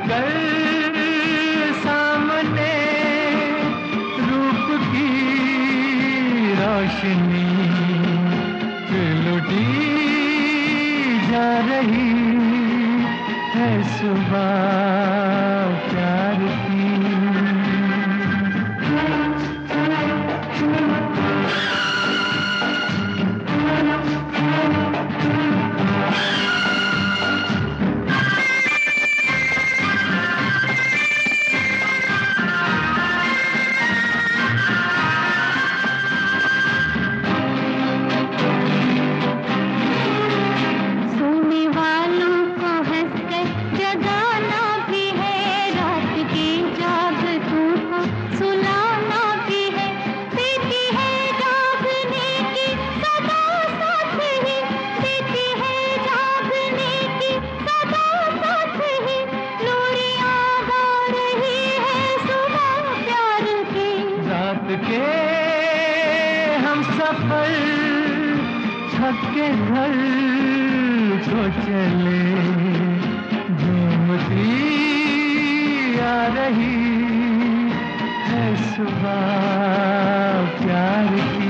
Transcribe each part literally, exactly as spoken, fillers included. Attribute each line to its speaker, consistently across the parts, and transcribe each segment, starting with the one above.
Speaker 1: कर सामने रूप की रोशनी लुटी जा रही है सुबह प्यार की। के हम सफर थक के घर को चले, झूमती आ रही है सुबह प्यार की।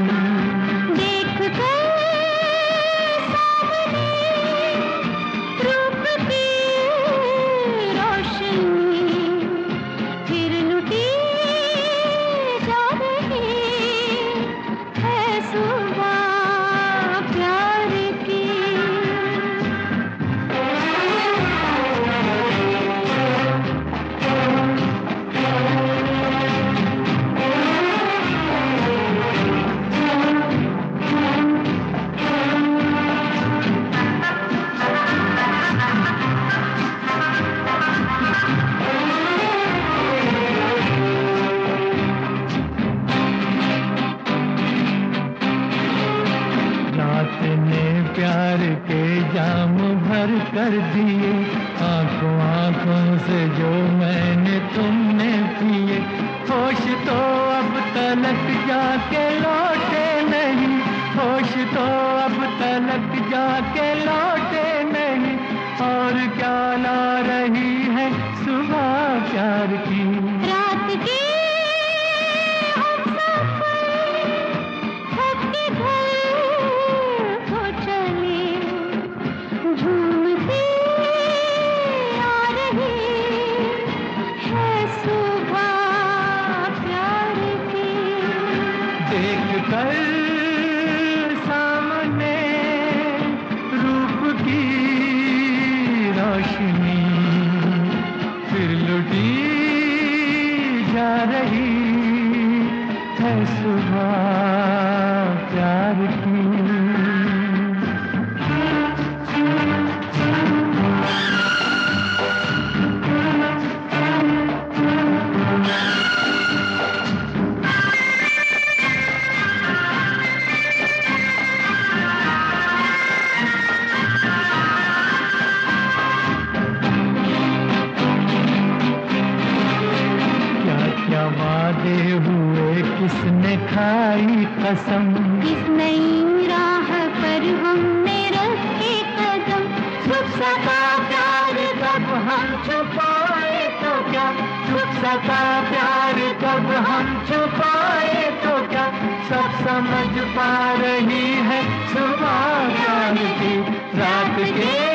Speaker 1: प्यार के जाम भर कर दिए, आंखों आंखों से जो मैंने तुमने पिए। होश तो अब तलक जाके लौटे नहीं, होश तो अब तलक जाके लौटे नहीं। और क्या ला रही है सुबह प्यार की।
Speaker 2: रात की
Speaker 1: देख कर सामने रूप की रोशनी फिर लुटी जा रही है सुबह प्यार की। वादे हुए किसने खाई कसम,
Speaker 2: इस नई राह पर हमने रखे कदम।
Speaker 1: छुप सका प्यार कब हम छुपाए तो क्या, छुप सका प्यार कब हम छुपाए तो क्या। सब समझ पा रही है सुबह प्यार की। रात के